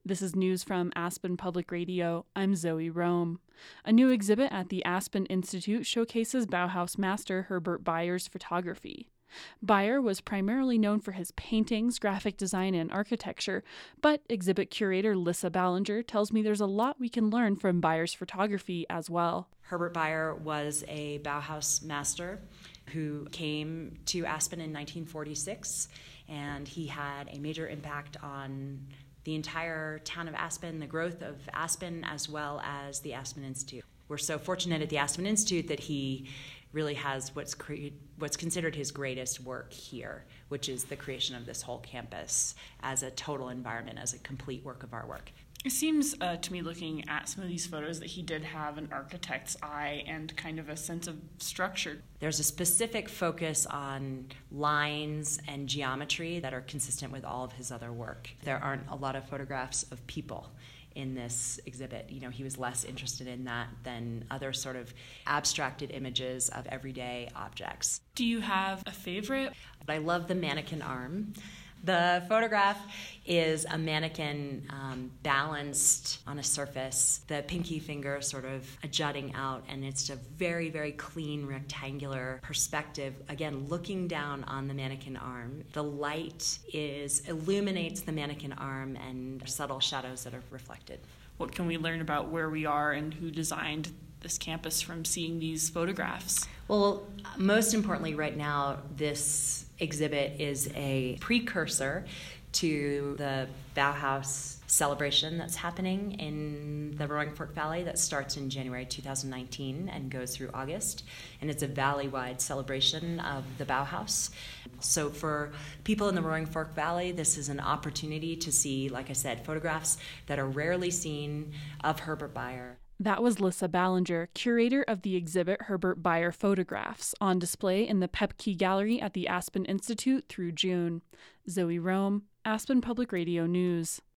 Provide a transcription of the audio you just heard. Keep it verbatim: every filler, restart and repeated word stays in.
This is news from Aspen Public Radio. I'm Zoe Rome. A new exhibit at the Aspen Institute showcases Bauhaus master Herbert Bayer's photography. Bayer was primarily known for his paintings, graphic design, and architecture, but exhibit curator Lissa Ballinger tells me there's a lot we can learn from Bayer's photography as well. Herbert Bayer was a Bauhaus master who came to Aspen in nineteen forty-six, and he had a major impact on the entire town of Aspen, the growth of Aspen, as well as the Aspen Institute. We're so fortunate at the Aspen Institute that he really has what's cre- what's considered his greatest work here, which is the creation of this whole campus as a total environment, as a complete work of artwork. It seems uh, to me, looking at some of these photos, that he did have an architect's eye and kind of a sense of structure. There's a specific focus on lines and geometry that are consistent with all of his other work. There aren't a lot of photographs of people in this exhibit. You know, he was less interested in that than other sort of abstracted images of everyday objects. Do you have a favorite? I love the mannequin arm. The photograph is a mannequin um, balanced on a surface, the pinky finger sort of jutting out, and it's a very, very clean rectangular perspective, again, looking down on the mannequin arm. The light is illuminates the mannequin arm and subtle shadows that are reflected. What can we learn about where we are and who designed this campus from seeing these photographs? Well, most importantly right now, this exhibit is a precursor to the Bauhaus celebration that's happening in the Roaring Fork Valley that starts in January two thousand nineteen and goes through August. And it's a valley-wide celebration of the Bauhaus. So for people in the Roaring Fork Valley, this is an opportunity to see, like I said, photographs that are rarely seen of Herbert Bayer. That was Lissa Ballinger, curator of the exhibit Herbert Bayer Photographs, on display in the Pepke Gallery at the Aspen Institute through June. Zoe Rome, Aspen Public Radio News.